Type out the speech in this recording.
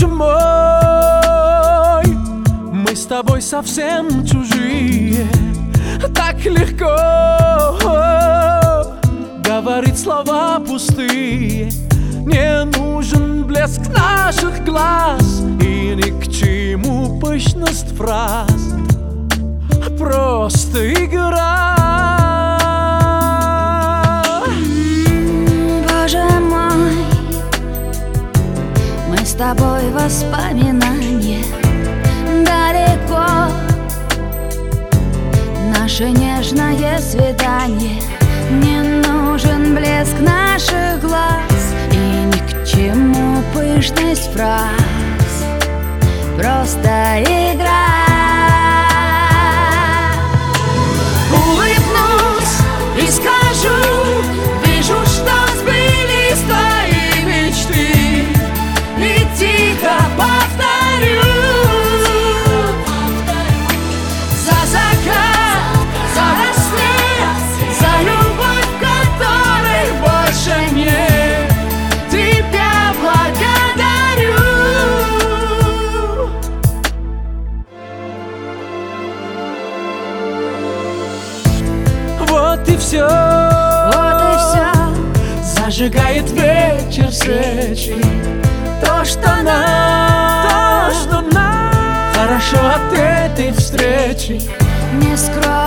боже мой, мы с тобой совсем чужие. Так легко говорить слова пустые. Не нужен блеск наших глаз и ни к чему пышность фраз. Просто игра. Боже мой, мы с тобой воспоминания далеко. Наше нежное свидание. Не нужен блеск наших глаз и ни к чему пышность фраз. Просто игра. Улыбнусь и скажу: вижу, что сбылись твои мечты. И тихо повторю: за закат, за рассвет, за любовь, которой больше нет, тебя благодарю. Вот и все, Вот и все. зажигает вечер свечи. То, что нам хорошо от этой встречи. Не скрою.